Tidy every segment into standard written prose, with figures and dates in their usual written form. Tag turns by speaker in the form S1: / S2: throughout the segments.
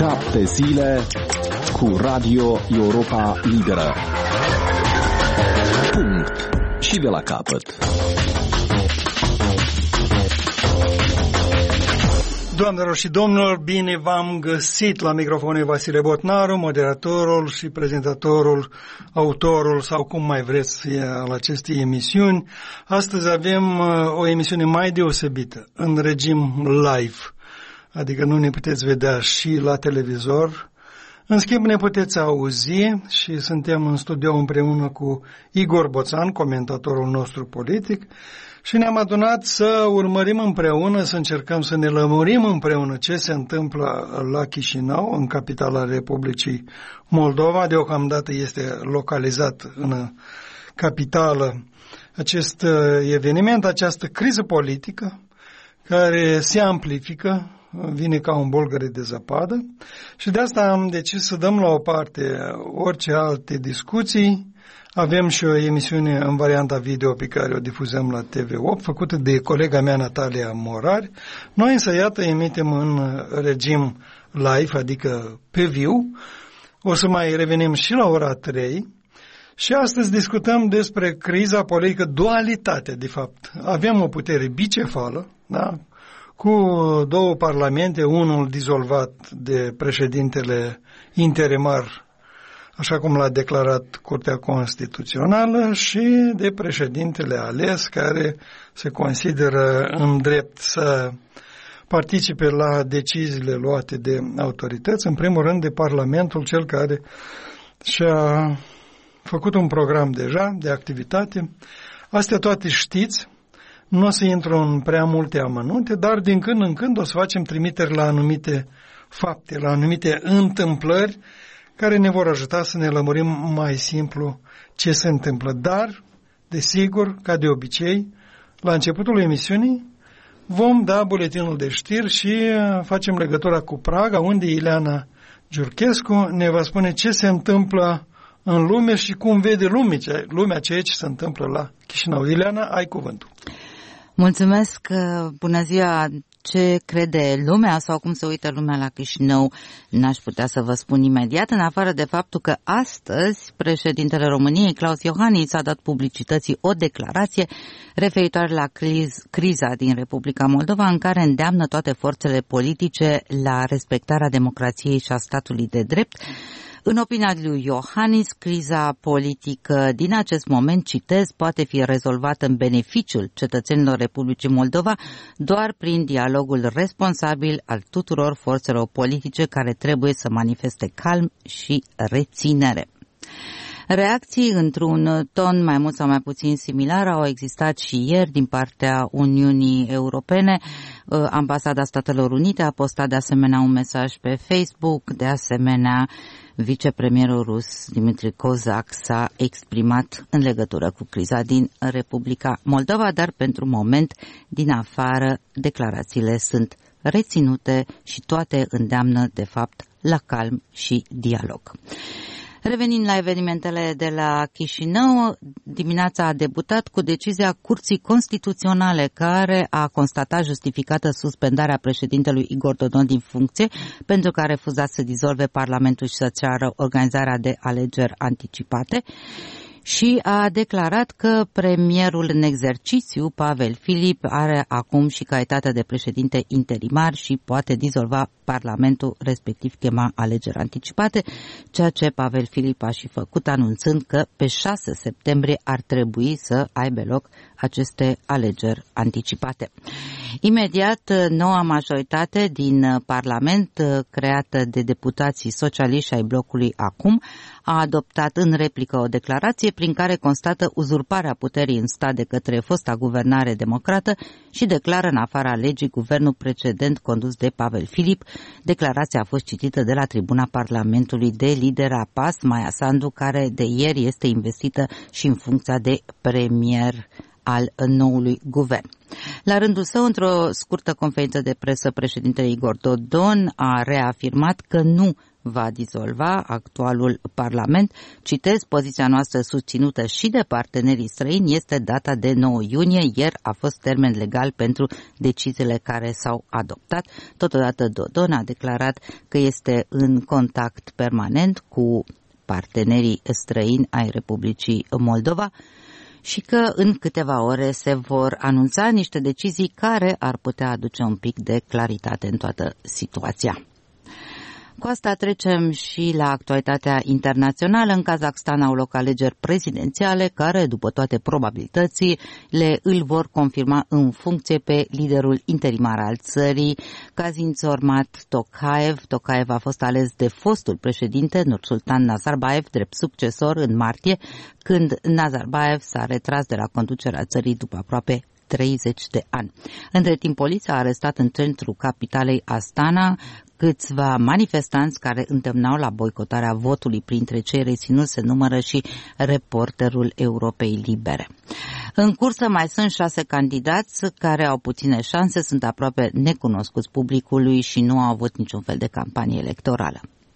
S1: 7 zile cu Radio Europa Liberă. Punct. Și de la capăt.
S2: Doamnelor și domnilor, bine v-am găsit la microfonul Vasile Botnaru, moderatorul și prezentatorul, autorul sau cum mai vreți al acestei emisiuni. Astăzi avem o emisiune mai deosebită, în regim live, adică nu ne puteți vedea și la televizor. În schimb, ne puteți auzi și suntem în studio împreună cu Igor Boțan, comentatorul nostru politic, și ne-am adunat să urmărim împreună, să încercăm să ne lămurim împreună ce se întâmplă la Chișinău, în capitala Republicii Moldova. Deocamdată este localizat în capitală acest eveniment, această criză politică care se amplifică, vine ca un bolgăre de zăpadă, și de asta am decis să dăm la o parte orice alte discuții. Avem și o emisiune în varianta video pe care o difuzăm la TV8, făcută de colega mea Natalia Morari. Noi însă, iată, emitem în regim live, adică pe viu. O să mai revenim și la ora 3. Și astăzi discutăm despre criza politică, dualitatea, de fapt. Avem o putere bicefală, da? Cu două parlamente, unul dizolvat de președintele interimar, așa cum l-a declarat Curtea Constituțională, și de președintele ales, care se consideră în drept să participe la deciziile luate de autorități, în primul rând de Parlamentul, cel care și-a făcut un program deja de activitate. Astea toate știți, nu o să intru în prea multe amănunte, dar din când în când o să facem trimiteri la anumite fapte, la anumite întâmplări care ne vor ajuta să ne lămurim mai simplu ce se întâmplă. Dar, desigur, ca de obicei, la începutul emisiunii vom da buletinul de știri și facem legătura cu Praga, unde Ileana Giurchescu ne va spune ce se întâmplă în lume și cum vede lumea ceea ce se întâmplă la Chișinău. Ileana, ai cuvântul.
S3: Mulțumesc, bună ziua! Ce crede lumea sau cum se uită lumea la Chișinău n-aș putea să vă spun imediat, în afară de faptul că astăzi președintele României, Klaus Iohannis, a dat publicității o declarație referitoare la criza din Republica Moldova, în care îndeamnă toate forțele politice la respectarea democrației și a statului de drept. În opinia lui Iohannis, criza politică din acest moment, citez, poate fi rezolvată în beneficiul cetățenilor Republicii Moldova doar prin dialogul responsabil al tuturor forțelor politice, care trebuie să manifeste calm și reținere. Reacții într-un ton mai mult sau mai puțin similar au existat și ieri din partea Uniunii Europene. Ambasada Statelor Unite a postat de asemenea un mesaj pe Facebook, de asemenea vicepremierul rus Dmitry Kozak s-a exprimat în legătură cu criza din Republica Moldova, dar pentru moment din afară declarațiile sunt reținute și toate îndeamnă de fapt la calm și dialog. Revenind la evenimentele de la Chișinău, dimineața a debutat cu decizia Curții Constituționale, care a constatat justificată suspendarea președintelui Igor Dodon din funcție, pentru că a refuzat să dizolve Parlamentul și să ceară organizarea de alegeri anticipate, și a declarat că premierul în exercițiu, Pavel Filip, are acum și calitatea de președinte interimar și poate dizolva Parlamentul, respectiv chema alegeri anticipate, ceea ce Pavel Filip a și făcut, anunțând că pe 6 septembrie ar trebui să aibă loc aceste alegeri anticipate. Imediat, noua majoritate din Parlament, creată de deputații socialiști ai blocului Acum, a adoptat în replică o declarație prin care constată uzurparea puterii în stat de către fosta guvernare democrată și declară în afara legii guvernul precedent condus de Pavel Filip. Declarația a fost citită de la tribuna Parlamentului de lidera PAS, Maia Sandu, care de ieri este investită și în funcția de premier al noului guvern. La rândul său, într-o scurtă conferință de presă, președintele Igor Dodon a reafirmat că nu va dizolva actualul Parlament. Citez, poziția noastră susținută și de partenerii străini este data de 9 iunie. Ieri a fost termen legal pentru deciziile care s-au adoptat. Totodată Dodon a declarat că este în contact permanent cu partenerii străini ai Republicii Moldova și că în câteva ore se vor anunța niște decizii care ar putea aduce un pic de claritate în toată situația. Cu asta trecem și la actualitatea internațională. În Kazakhstan au loc alegeri prezidențiale care, după toate probabilitățile, îl vor confirma în funcție pe liderul interimar al țării, Kassym-Jomart Tokayev. Tokayev a fost ales de fostul președinte Nursultan Nazarbayev drept succesor în martie, când Nazarbayev s-a retras de la conducerea țării după aproape 30 de ani. Între timp, poliția a arestat în centrul capitalei Astana câțiva manifestanți care îndemnau la boicotarea votului. Printre cei reținuți se numără și reporterul Europei Libere. În cursă mai sunt 6 candidați care au puține șanse, sunt aproape necunoscuți publicului și nu au avut niciun fel de campanie electorală.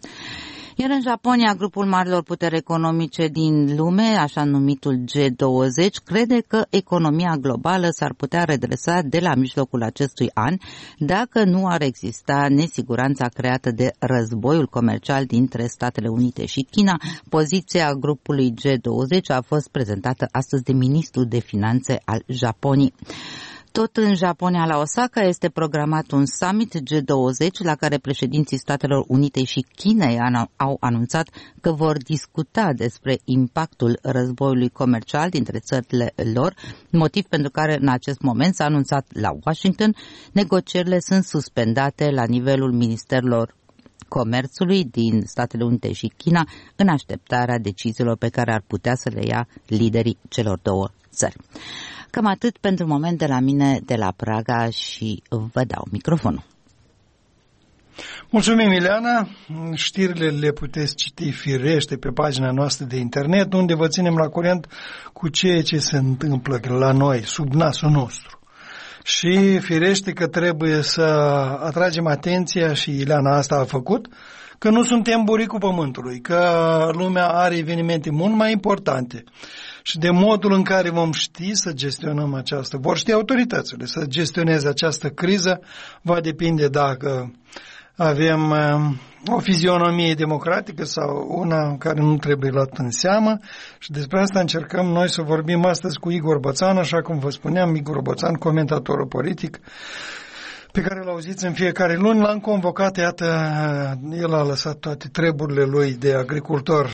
S3: Iar în Japonia, grupul marilor puteri economice din lume, așa numitul G20, crede că economia globală s-ar putea redresa de la mijlocul acestui an dacă nu ar exista nesiguranța creată de războiul comercial dintre Statele Unite și China. Poziția grupului G20 a fost prezentată astăzi de ministrul de finanțe al Japoniei. Tot în Japonia, la Osaka, este programat un summit G20 la care președinții Statelor Unite și Chinei au anunțat că vor discuta despre impactul războiului comercial dintre țările lor, motiv pentru care în acest moment s-a anunțat la Washington negocierile sunt suspendate la nivelul ministerilor comerțului din Statele Unite și China în așteptarea deciziilor pe care ar putea să le ia liderii celor două țări. Cam atât pentru moment de la mine, de la Praga, și vă dau microfonul.
S2: Mulțumim, Ileana. Știrile le puteți citi firește pe pagina noastră de internet, unde vă ținem la curent cu ceea ce se întâmplă la noi, sub nasul nostru. Și firește că trebuie să atragem atenția, și Ileana asta a făcut, că nu suntem buricul pământului, că lumea are evenimente mult mai importante. Și de modul în care vom ști să gestionăm această, vor ști autoritățile să gestioneze această criză, va depinde dacă avem o fizionomie democratică sau una care nu trebuie luată în seamă. Și despre asta încercăm noi să vorbim astăzi cu Igor Bățan, așa cum vă spuneam, Igor Bățan, comentatorul politic, pe care îl auziți în fiecare luni. L-am convocat, iată, el a lăsat toate treburile lui de agricultor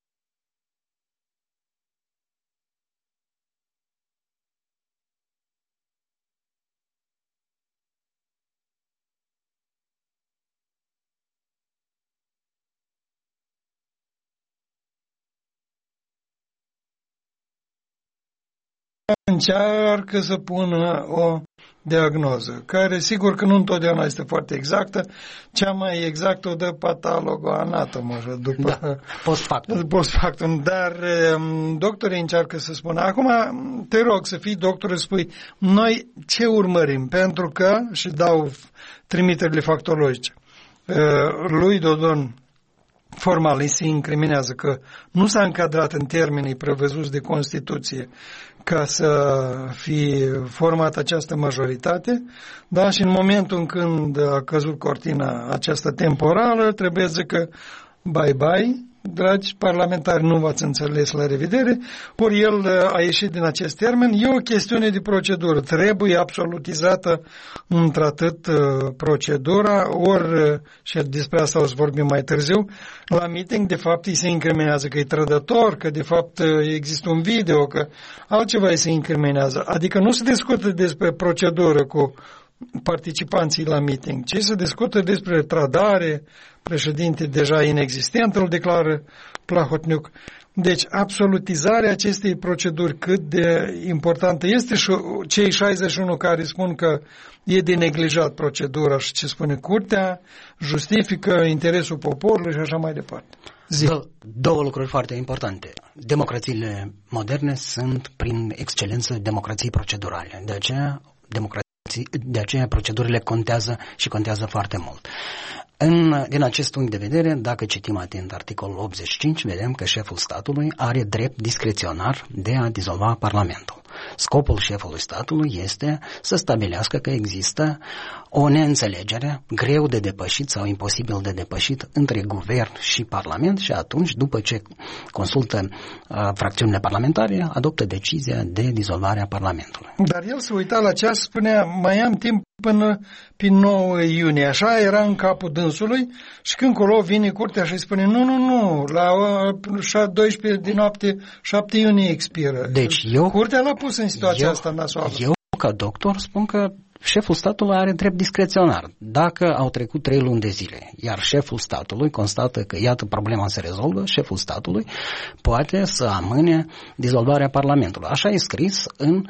S2: încearcă să pună o diagnoză, care sigur că nu întotdeauna este foarte exactă, cea mai exactă o dă patologoanatomă, după post factum, dar doctorii încearcă să spună. Acum te rog să fii doctor, să spui noi ce urmărim, pentru că, și dau trimiterile factologice, lui Dodon formal îi se incriminează că nu s-a încadrat în termenii prevăzuți de Constituție ca să fie formată această majoritate, da? Și în momentul în când a căzut cortina aceasta temporală, trebuie să zică bye-bye, dragi parlamentari, nu v-ați înțeles, la revedere, ori el a ieșit din acest termen. E o chestiune de procedură, trebuie absolutizată într-atât procedura, ori, și despre asta o să vorbim mai târziu, la meeting, de fapt, îi se incriminează că e trădător, că de fapt există un video, că altceva îi se incriminează. Adică nu se discută despre procedură cu participanții la meeting, ci se discută despre trădare, președinte deja inexistent, îl declară Plahotniuc. Deci, absolutizarea acestei proceduri, cât de importantă este, și cei 61 care spun că e de neglijat procedura și ce spune curtea, justifică interesul poporului și așa mai departe.
S4: Două lucruri foarte importante. Democrațiile moderne sunt, prin excelență, democrații procedurale. De aceea procedurile contează și contează foarte mult. Din acest punct de vedere, dacă citim atent articolul 85, vedem că șeful statului are drept discreționar de a dizolva Parlamentul. Scopul șefului statului este să stabilească că există o neînțelegere greu de depășit sau imposibil de depășit între guvern și Parlament și atunci, după ce consultă fracțiunile parlamentare, adoptă decizia de dizolvare a Parlamentului.
S2: Dar el se uita la ceas, spunea, mai am timp până pe 9 iunie. Așa era în capul dânsului și când colo vine curtea și îi spune nu, la 12 din noapte, 7 iunie expiră.
S4: Deci
S2: curtea l-a pus în situația asta nasoală.
S4: Eu, ca doctor, spun că șeful statului are drept discreționar. Dacă au trecut 3 luni de zile, iar șeful statului constată că, iată, problema se rezolvă, șeful statului poate să amâne dizolvarea Parlamentului. Așa e scris în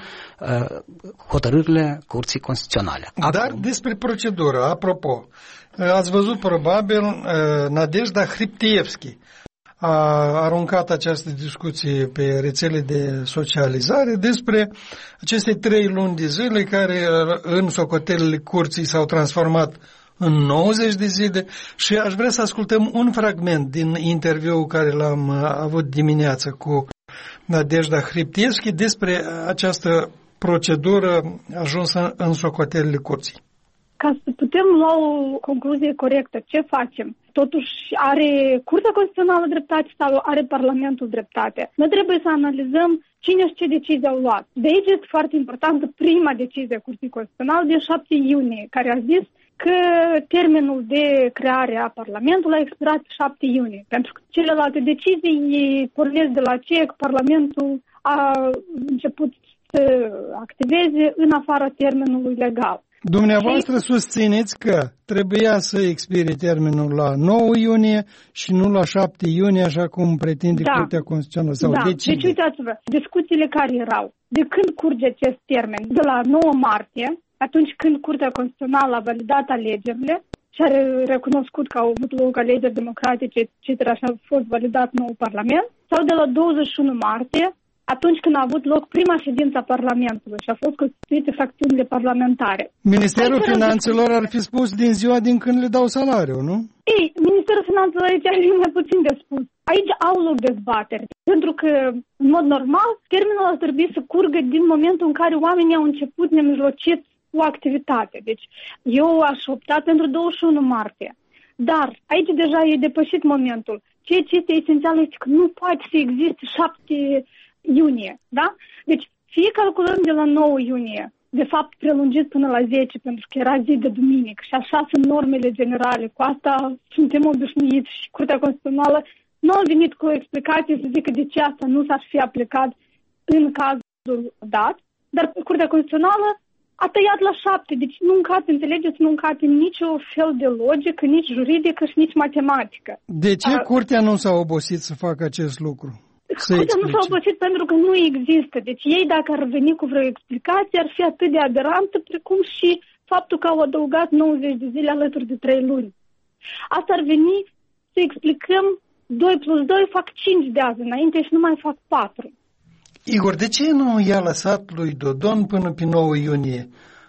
S4: hotărârile Curții Constituționale.
S2: Dar despre procedură, apropo, ați văzut probabil Nadejda Hriptievski a aruncat această discuție pe rețele de socializare despre aceste 3 luni de zile care în socotelele curții s-au transformat în 90 de zile și aș vrea să ascultăm un fragment din interviul care l-am avut dimineața cu Nadejda Hriptievski despre această procedură ajunsă în socotelele curții.
S5: Ca să putem lua o concluzie corectă, ce facem? Totuși, are Curtea Constituțională dreptate sau are Parlamentul dreptate? Noi trebuie să analizăm cine și ce decizii au luat. De aici este foarte importantă prima decizie a Curții Constituționale din 7 iunie, care a zis că termenul de creare a Parlamentului a expirat 7 iunie. Pentru că celelalte decizii pornesc de la ce Parlamentul a început să activeze în afara termenului legal.
S2: Dumneavoastră susțineți că trebuia să expire termenul la 9 iunie și nu la 7 iunie, așa cum pretinde Curtea Constituțională. Sau decide.
S5: Deci uitați-vă, discuțiile care erau, de când curge acest termen? De la 9 martie, atunci când Curtea Constituțională a validat alegerile și a recunoscut că au avut loc alegeri democratice, etc., și a fost validat nou Parlament, sau de la 21 martie, atunci când a avut loc prima ședință a Parlamentului și a fost constituite fracțiunile parlamentare.
S2: Ministerul Finanțelor ar fi spus din ziua din când le dau salariu, nu?
S5: Ei, Ministerul Finanțelor aici are mai puțin de spus. Aici au loc dezbateri, pentru că, în mod normal, termenul ar trebui să curgă din momentul în care oamenii au început nemijlocit o activitate. Deci, eu aș opta pentru 21 martie. Dar, aici deja e depășit momentul. Ceea ce este esențial este că nu poate să existe 7 iunie, da? Deci, fie calculăm de la 9 iunie, de fapt prelungit până la 10, pentru că era zi de duminică și așa sunt normele generale. Cu asta suntem obișnuiți și Curtea Constituțională nu a venit cu o explicație să zică de ce asta nu s-ar fi aplicat în cazul dat, dar Curtea Constituțională a tăiat la 7, deci nu încate, înțelegeți, nu încate nicio fel de logică, nici juridică și nici matematică.
S2: De ce Curtea nu s-a obosit să facă acest lucru?
S5: Curtea nu s-a obosit pentru că nu există. Deci ei, dacă ar veni cu vreo explicație, ar fi atât de aberantă precum și faptul că au adăugat 90 de zile alături de 3 luni. Asta ar veni să explicăm 2 plus 2 fac 5 de azi înainte și nu mai fac 4.
S2: Igor, de ce nu i-a lăsat lui Dodon până pe 9 iunie?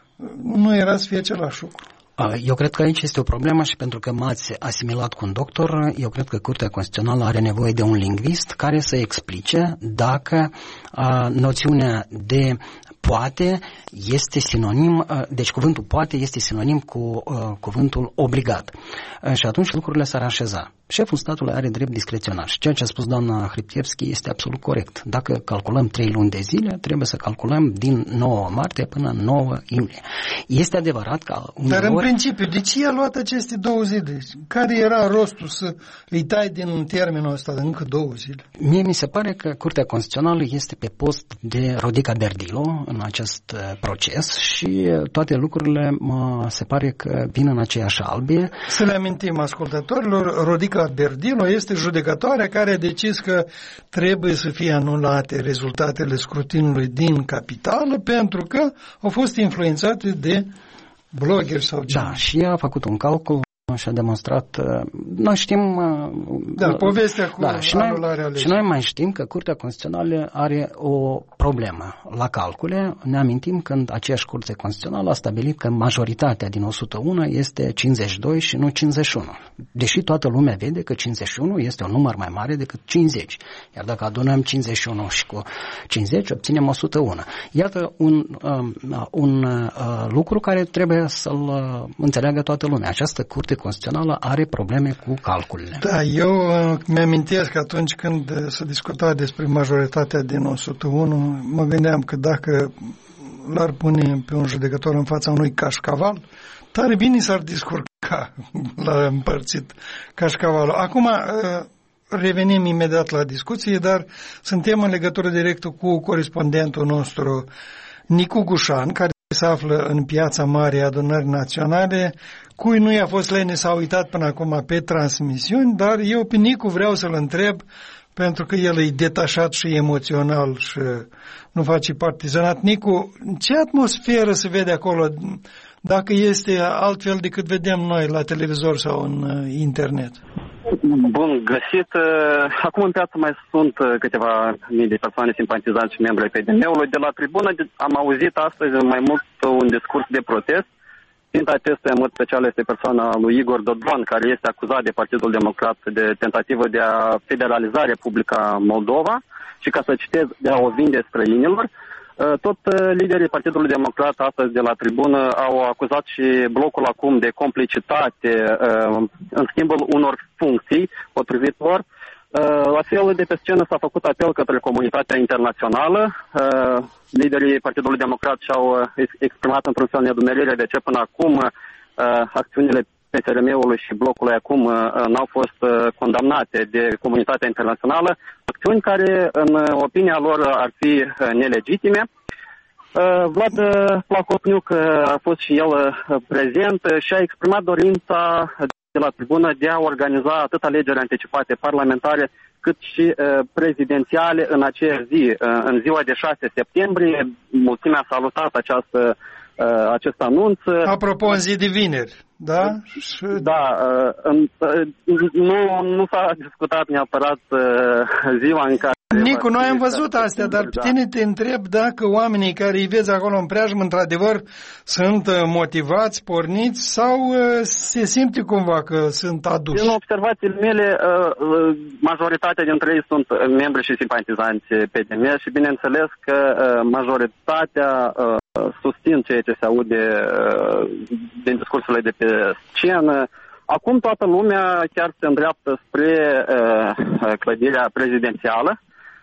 S2: Nu era să fie același lucru.
S4: Eu cred că aici este o problemă și pentru că m-ați asimilat cu un doctor, eu cred că Curtea Constituțională are nevoie de un lingvist care să explice dacă noțiunea de poate este sinonim, deci cuvântul poate este sinonim cu cuvântul obligat. Și atunci lucrurile s-ar așeza. Șeful statului are drept discreționar și ceea ce a spus doamna Hriptievski este absolut corect. Dacă calculăm 3 luni de zile, trebuie să calculăm din 9 martie până 9 iulie. Este adevărat că
S2: Dar în principiu, de ce a luat aceste 2 zile? Care era rostul să îi tai din termenul ăsta de încă 2 zile?
S4: Mie mi se pare că Curtea Constituțională este pe post de Rodica Berdilo în acest proces și toate lucrurile se pare că vin în aceeași albie.
S2: Să le amintim ascultătorilor, Rodica Berdilo este judecătoarea care a decis că trebuie să fie anulate rezultatele scrutinului din capitală pentru că au fost influențate de bloggeri sau ce.
S4: Da, și ea a făcut un calcul și a demonstrat, noi știm...
S2: povestea cu anularea legii.
S4: Și noi mai știm că Curtea Constituțională are o problemă la calcule. Ne amintim când aceeași Curte Constituțională a stabilit că majoritatea din 101 este 52 și nu 51. Deși toată lumea vede că 51 este un număr mai mare decât 50. Iar dacă adunăm 51 și cu 50, obținem 101. Iată un lucru care trebuie să-l înțeleagă toată lumea. Această Curte Constituțională are probleme cu calculele.
S2: Da, eu mi-amintesc că atunci când s-a discutat despre majoritatea din 101, mă gândeam că dacă l-ar pune pe un judecător în fața unui cașcaval, tare bine s-ar descurca la împărțit cașcavalul. Acum revenim imediat la discuție, dar suntem în legătură directă cu corespondentul nostru Nicu Gușan, care se află în Piața Mare a Adunării Naționale, cui nu i-a fost lene, s-a uitat până acum pe transmisiuni, dar eu pe Nicu vreau să-l întreb, pentru că el e detașat și emoțional și nu face partizanat. Nicu, ce atmosferă se vede acolo, dacă este altfel decât vedem noi la televizor sau în internet?
S6: Bun găsit. Acum în piață mai sunt câteva mii de persoane simpatizanți și membri ai PDM-ului. De la tribună am auzit astăzi mai mult un discurs de protest. Ținta acestuia, în mod special, este persoana lui Igor Dodon, care este acuzat de Partidul Democrat de tentativă de a federaliza Republica Moldova și, ca să citez, de a o vinde străinilor. Tot liderii Partidului Democrat astăzi de la tribună au acuzat și blocul acum de complicitate în schimbul unor funcții potrivit lor. La fel, de pe scenă s-a făcut apel către comunitatea internațională. Liderii Partidului Democrat și-au exprimat într-un fel nedumerire de ce până acum acțiunile PSRM-ului și blocului acum n-au fost condamnate de comunitatea internațională, acțiuni care, în opinia lor, ar fi nelegitime. Vlad Plahotniuc a fost și el prezent și a exprimat dorința de la tribună de a organiza atât alegeri anticipate parlamentare cât și prezidențiale în aceeași zi, în ziua de 6 septembrie. Mulțimea a salutat acest anunț.
S2: Apropo, în zi de vineri, da?
S6: Da, nu s-a discutat neapărat ziua în care...
S2: Nicu, noi am văzut astea, dar pe tine te întreb dacă oamenii care îi vezi acolo în preajmă, într-adevăr, sunt motivați, porniți sau se simte cumva că sunt aduși?
S6: Din observațiile mele, majoritatea dintre ei sunt membri și simpatizanți PDM și bineînțeles că majoritatea susțin ceea ce se aude din discursurile de pe scenă. Acum toată lumea chiar se îndreaptă spre clădirea prezidențială.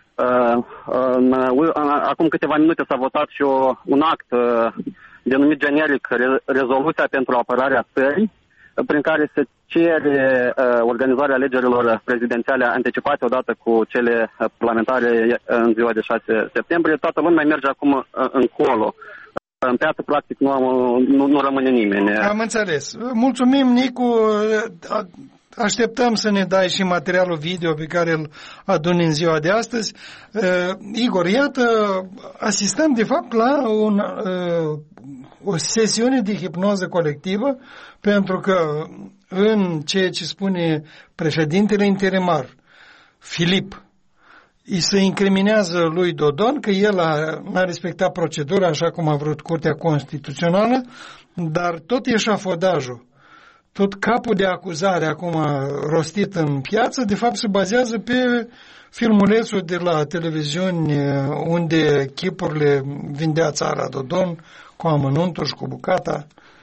S6: Acum câteva minute s-a votat și un act denumit generic Rezoluția pentru apărarea țării, prin care se cere organizarea alegerilor prezidențiale anticipate odată cu cele parlamentare în ziua de 6 septembrie. Toată lumea merge acum încolo. În piață, practic, nu rămâne nimeni.
S2: Am înțeles. Mulțumim, Nicu. Așteptăm să ne dai și materialul video pe care îl aduni în ziua de astăzi. Igor, iată, asistăm de fapt la o sesiune de hipnoză colectivă, pentru că în ceea ce spune președintele interimar, Filip, îi se incriminează lui Dodon că el n-a respectat procedura așa cum a vrut Curtea Constituțională, dar tot eșafodajul, tot capul de acuzare acum rostit în piață, de fapt se bazează pe filmulețul de la televiziuni unde chipurile vindea țara Dodon cu amănuntul și cu bucata.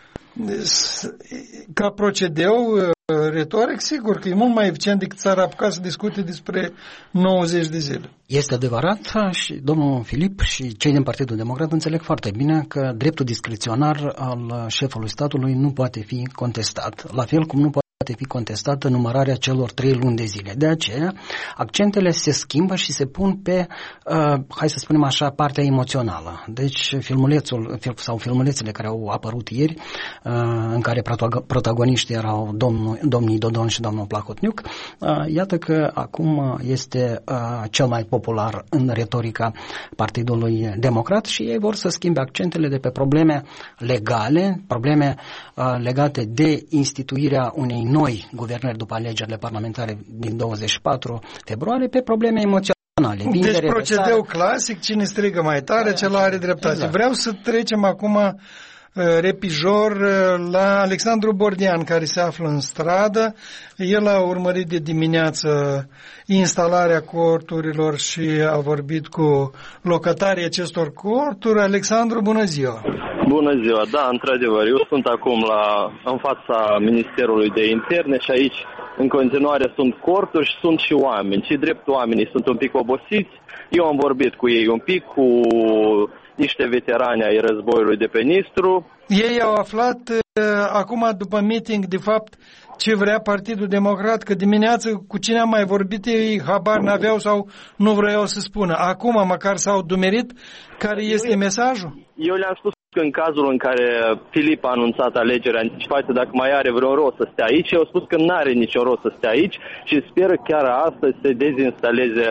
S2: Ca procedeu retoric, sigur că e mult mai eficient decât s-ar apuca să discute despre 90 de zile.
S4: Este adevărat și domnul Filip și cei din Partidul Democrat înțeleg foarte bine că dreptul discreționar al șefului statului nu poate fi contestat, la fel cum nu poate poate fi contestată numărarea celor 3 luni de zile. De aceea, accentele se schimbă și se pun pe, hai să spunem așa, partea emoțională. Deci, filmulețele care au apărut ieri, în care protagoniștii erau domnii Dodon și domnul Plahotniuc, iată că acum este cel mai popular în retorica Partidului Democrat și ei vor să schimbe accentele de pe probleme legale, probleme legate de instituirea unei noi guvernări după alegerile parlamentare din 24 februarie pe probleme emoționale.
S2: Deci procedeu clasic, cine strigă mai tare, cel are dreptate. Exact. Vreau să trecem acum repijor la Alexandru Bordean, care se află în stradă. El a urmărit de dimineață instalarea corturilor și a vorbit cu locatarii acestor corturi. Alexandru, bună ziua!
S7: Bună ziua, da, într-adevăr, eu sunt acum în fața Ministerului de Interne și aici în continuare sunt corturi și sunt și oameni. Și drept oamenii sunt un pic obosiți. Eu am vorbit cu ei un pic, cu niște veterani ai războiului de pe Nistru.
S2: Ei au aflat acum după meeting de fapt ce vrea Partidul Democrat, că dimineață cu cine am mai vorbit ei habar n-aveau sau nu vreau să spună. Acum măcar s-au dumerit care este mesajul?
S7: Eu le-am spus că în cazul în care Filip a anunțat alegerea anticipată, dacă mai are vreun rost să stea aici, eu au spus că nu are nicio rost să stea aici și sper chiar astăzi să deinstaleze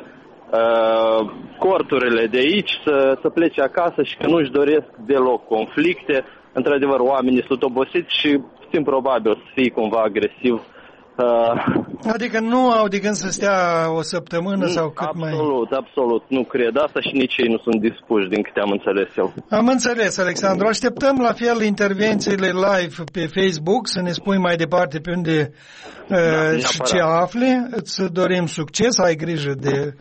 S7: corturile de aici, să plece acasă și că nu-și doresc deloc conflicte. Într-adevăr, oamenii sunt obosiți și simt probabil să fie cumva agresiv.
S2: Adică nu au de gând să stea o săptămână sau cât
S7: Absolut, nu cred asta și nici ei nu sunt dispuși, din câte am înțeles eu.
S2: Am înțeles, Alexandru. Așteptăm la fel intervențiile live pe Facebook, să ne spui mai departe pe unde și ce afli. Îți dorim succes, ai grijă de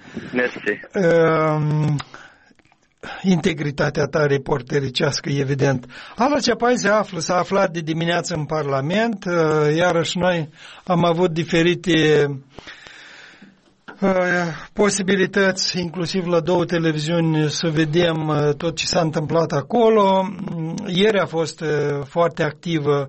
S2: integritatea ta reportericească, evident. Ala Ceapai s-a aflat de dimineață în Parlament, iarăși noi am avut diferite posibilități, inclusiv la 2 televiziuni, să vedem tot ce s-a întâmplat acolo. Ieri a fost foarte activă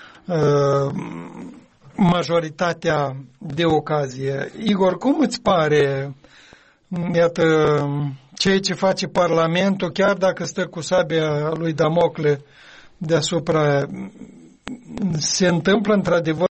S2: majoritatea de ocazie. Igor, cum îți pare, iată, ceea ce face Parlamentul, chiar dacă stă cu sabia lui Damocle deasupra, se întâmplă într-adevăr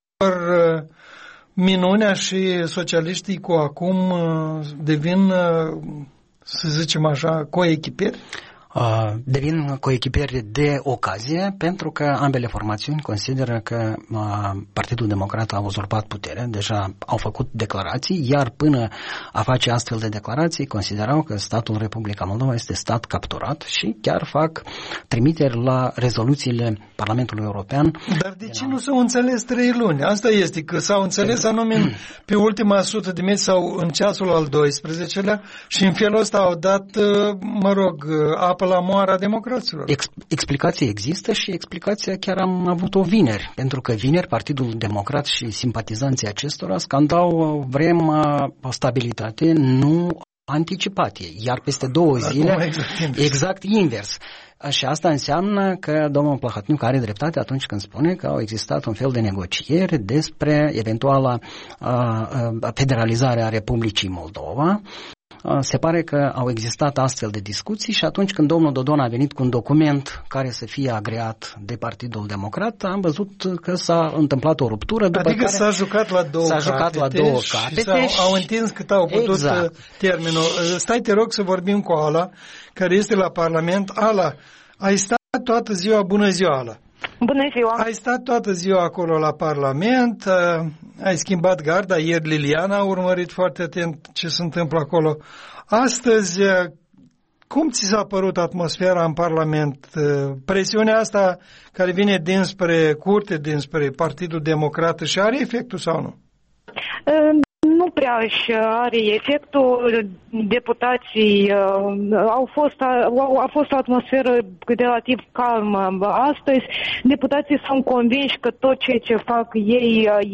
S2: minunea și socialiștii cu acum devin, să zicem așa, coechiperi?
S4: Devin coechiperi de ocazie pentru că ambele formațiuni consideră că Partidul Democrat a uzurpat puterea, deja au făcut declarații, iar până a face astfel de declarații considerau că statul Republica Moldova este stat capturat și chiar fac trimiteri la rezoluțiile Parlamentului European.
S2: Dar de ce nu s-au înțeles 3 luni? Asta este, că s-au înțeles anume pe ultima 100 de metri sau în ceasul al 12-lea și în felul ăsta au dat, apă la moara democraților.
S4: Explicația există și explicația chiar am avut-o vineri, pentru că vineri Partidul Democrat și simpatizanții acestora scandau vrem stabilitate, nu anticipate, iar peste 2 zile exact invers. Și asta înseamnă că domnul Plahotniuc are dreptate atunci când spune că au existat un fel de negocieri despre eventuala federalizare a Republicii Moldova. Se pare că au existat astfel de discuții și atunci când domnul Dodon a venit cu un document care să fie agreat de Partidul Democrat, am văzut că s-a întâmplat o ruptură. După
S2: adică
S4: care
S2: s-a jucat la două capete și au întins cât au putut termenul. Stai, te rog să vorbim cu Ala, care este la Parlament. Ala, ai stat toată ziua, bună ziua, Ala.
S8: Bună ziua!
S2: Ai stat toată ziua acolo la Parlament, ai schimbat garda, ieri Liliana a urmărit foarte atent ce se întâmplă acolo. Astăzi, cum ți s-a părut atmosfera în Parlament? Presiunea asta care vine dinspre curte, dinspre Partidul Democrat, și are efectul sau nu?
S8: Nu prea își are efectul. Deputații a fost o atmosferă relativ calmă astăzi. Deputații sunt convinși că tot ceea ce fac ei este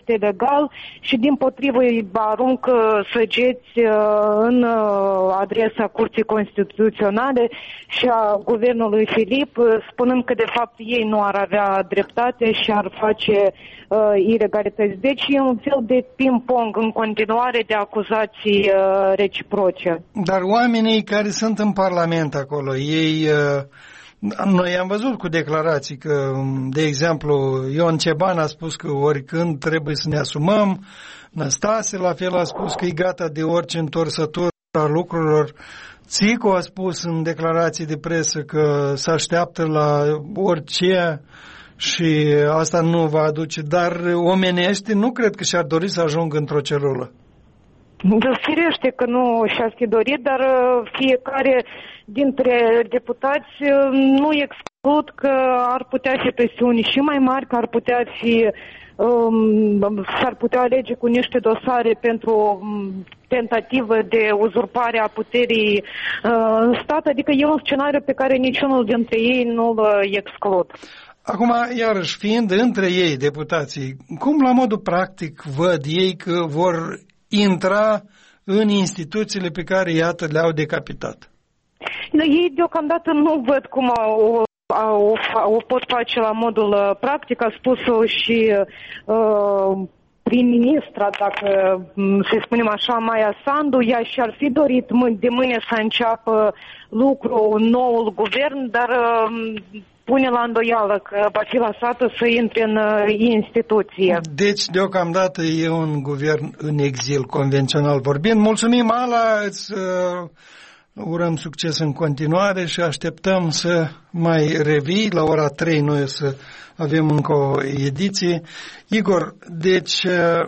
S8: este legal și dimpotrivă îi aruncă săgeți în adresa Curții Constituționale și a guvernului Filip, spunând că de fapt ei nu ar avea dreptate și ar face ilegalități. Deci e un fel de ping-pong în continuare de acuzații reciproce.
S2: Dar oamenii care sunt în Parlament acolo, ei... Noi am văzut cu declarații că, de exemplu, Ion Ceban a spus că oricând trebuie să ne asumăm, Năstase la fel a spus că e gata de orice întorsătură a lucrurilor, Țicu a spus în declarații de presă că se așteaptă la orice și asta nu va aduce, dar omenește nu cred că și-ar dori să ajungă într-o celulă.
S8: Firește că nu și-ați fi dorit, dar fiecare dintre deputați nu exclud că ar putea fi presiuni și mai mari, că ar putea fi s-ar putea alege cu niște dosare pentru o tentativă de uzurpare a puterii în stat, adică e un scenariu pe care niciunul dintre ei nu-l exclud.
S2: Acum, iarăși, fiind între ei deputații, cum la modul practic văd ei că vor intra în instituțiile pe care, iată, le-au decapitat?
S8: Ei deocamdată nu văd cum o pot face la modul practic, a spus-o și prim-ministra, dacă să spunem așa, Maia Sandu. Ea și-ar fi dorit de mâine să înceapă lucru noul guvern, dar pune la îndoială că va fi lăsată să intre în instituție.
S2: Deci, deocamdată, e un guvern în exil, convențional vorbind. Mulțumim, Ala, îți urăm succes în continuare și așteptăm să mai revii. La ora 3 noi o să avem încă o ediție. Igor, deci,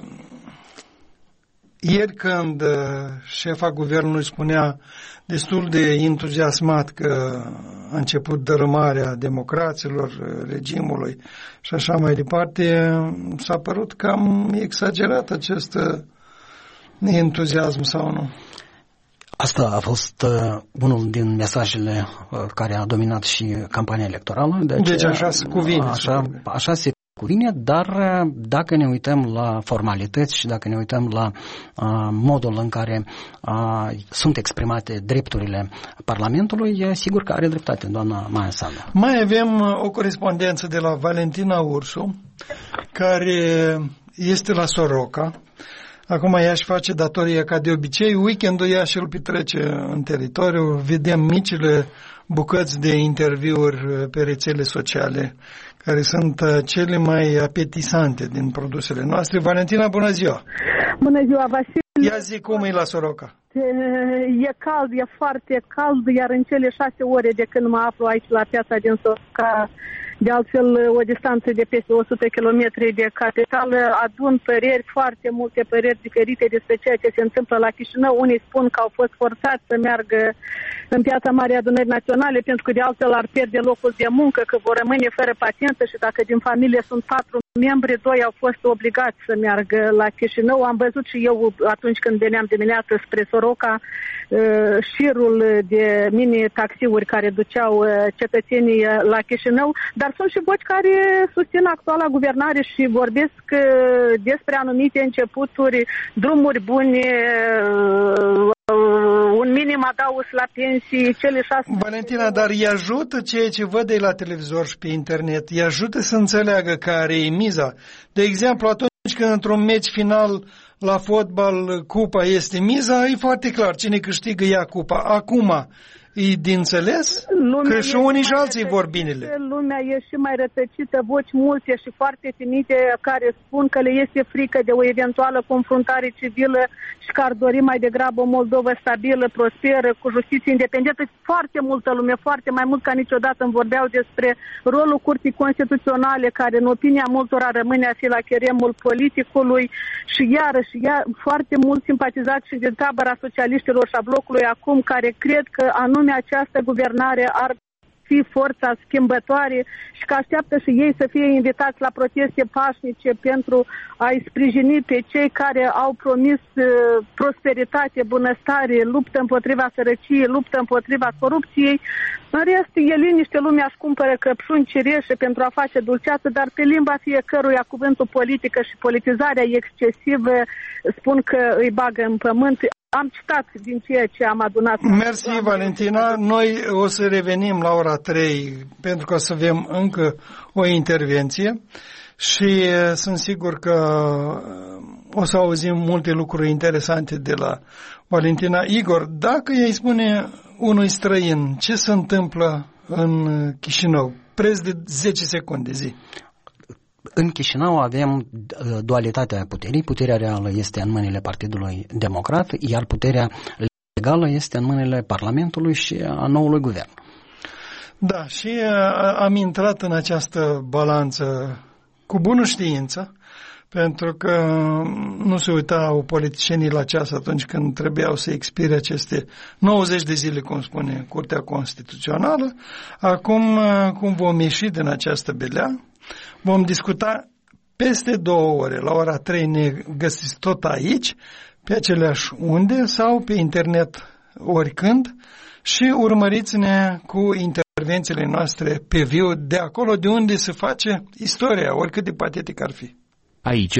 S2: ieri când șefa guvernului spunea destul de entuziasmat că a început dărâmarea democraților, regimului și așa mai departe, s-a părut cam exagerat acest entuziasm sau nu?
S4: Asta a fost unul din mesajele care a dominat și campania electorală.
S2: Deci așa se cuvine.
S4: Așa se cuvine, dar dacă ne uităm la formalități și dacă ne uităm la modul în care sunt exprimate drepturile Parlamentului, sigur că are dreptate doamna Maia Sandu.
S2: Mai avem o corespondență de la Valentina Ursu, care este la Soroca. Acum ea își face datoria ca de obicei, weekendul ea și-l petrece în teritoriu, vedem micile bucăți de interviuri pe rețele sociale, care sunt cele mai apetisante din produsele noastre. Valentina, bună ziua!
S9: Bună ziua, Vasile!
S2: Ia zi cum e la Soroca?
S9: E cald, e foarte cald, iar în cele 6 ore de când mă aflu aici la piața din Soroca, de altfel o distanță de peste 100 km de capitală, adun păreri, foarte multe păreri diferite despre ceea ce se întâmplă la Chișinău. Unii spun că au fost forțați să meargă în Piața Marii Adunări Naționale pentru că de altfel ar pierde locul de muncă, că vor rămâne fără pacientă și dacă din familie sunt 4 membri, 2 au fost obligați să meargă la Chișinău. Am văzut și eu atunci când veneam dimineață spre Soroca șirul de mini-taxiuri care duceau cetățenii la Chișinău, dar sunt și voci care susțin actuala guvernare și vorbesc despre anumite începuturi, drumuri bune, un minim adaus la pensii, cele 6...
S2: Valentina, dar îi ajută ceea ce văd ei la televizor și pe internet? Îi ajută să înțeleagă care e miza? De exemplu, atunci când într-un meci final la fotbal cupa este miza, e foarte clar cine câștigă ia cupa. Acum, e de înțeles că și unii și alții vor binele.
S9: Lumea e și mai rătăcită, voci multe și foarte finite care spun că le este frică de o eventuală confruntare civilă și că ar dori mai degrabă o Moldovă stabilă, prosperă, cu justiție independentă. Foarte multă lume, foarte mai mult ca niciodată îmi vorbeau despre rolul Curții Constituționale, care în opinia multora rămâne a fi la cheremul politicului și iarăși foarte mulți simpatizați și din tabăra socialiștilor și a blocului acum, care cred că anume această guvernare ar fi forța schimbătoare și că așteaptă și ei să fie invitați la proteste pașnice pentru a-i sprijini pe cei care au promis prosperitate, bunăstare, luptă împotriva sărăciei, luptă împotriva corupției. În rest, e liniște, lumea își cumpără căpșuni cireșe pentru a face dulceață, dar pe limba fiecăruia cuvântul politică și politizarea excesivă spun că îi bagă în pământ. Am citat din ceea ce am adunat.
S2: Mersi, Valentina. Noi o să revenim la ora 3 pentru că o să avem încă o intervenție și sunt sigur că o să auzim multe lucruri interesante de la Valentina. Igor, dacă îi spune unui străin ce se întâmplă în Chișinău, preț de 10 secunde, zi.
S4: În Chișinău avem dualitatea puterii. Puterea reală este în mâinile Partidului Democrat, iar puterea legală este în mâinile Parlamentului și a noului guvern.
S2: Da, și am intrat în această balanță cu bună știință, pentru că nu se uitau politicienii la ceas atunci când trebuiau să expire aceste 90 de zile, cum spune Curtea Constituțională. Acum, cum vom ieși din această belea, vom discuta peste 2 ore. La ora 3 ne găsiți tot aici, pe aceleași unde sau pe internet oricând și urmăriți-ne cu intervențiile noastre pe viu de acolo de unde se face istoria, oricât de patetic ar fi.
S1: Aici